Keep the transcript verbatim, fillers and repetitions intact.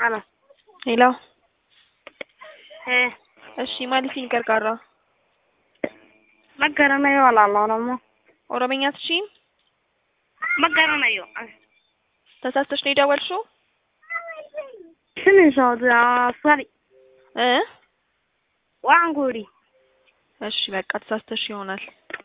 አሎ ሄሎ እ እሺ ማለት ይንቀርቃራ መገረመ ይዋላል ነው ኦሮምኛ ትችይ መገረመ ይው ተሳስተሽ ነው የደወልሽው ስንት ሰው አስፈሪ እ ዋንጉሪ እሺ በቃ ተሳስተሽ ይሆናል